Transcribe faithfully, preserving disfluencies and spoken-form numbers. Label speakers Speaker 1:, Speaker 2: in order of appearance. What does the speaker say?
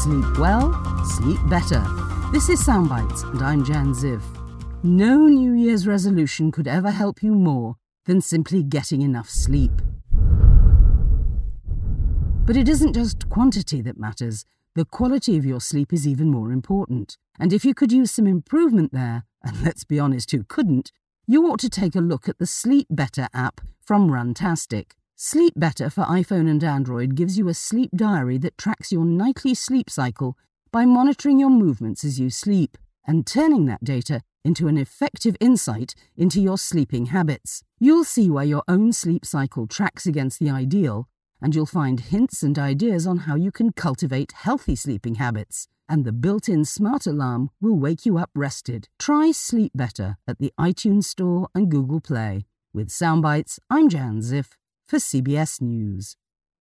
Speaker 1: Sleep well, sleep better. This is Soundbites, and I'm Jan Ziv. No New Year's resolution could ever help you more than simply getting enough sleep. But it isn't just quantity that matters. The quality of your sleep is even more important. And if you could use some improvement there, and let's be honest, who couldn't, you ought to take a look at the Sleep Better app from Runtastic. Sleep Better for iPhone and Android gives you a sleep diary that tracks your nightly sleep cycle by monitoring your movements as you sleep and turning that data into an effective insight into your sleeping habits. You'll see where your own sleep cycle tracks against the ideal, and you'll find hints and ideas on how you can cultivate healthy sleeping habits. And the built-in smart alarm will wake you up rested. Try Sleep Better at the iTunes Store and Google Play. With Soundbites, I'm Jan Ziff for C B S News.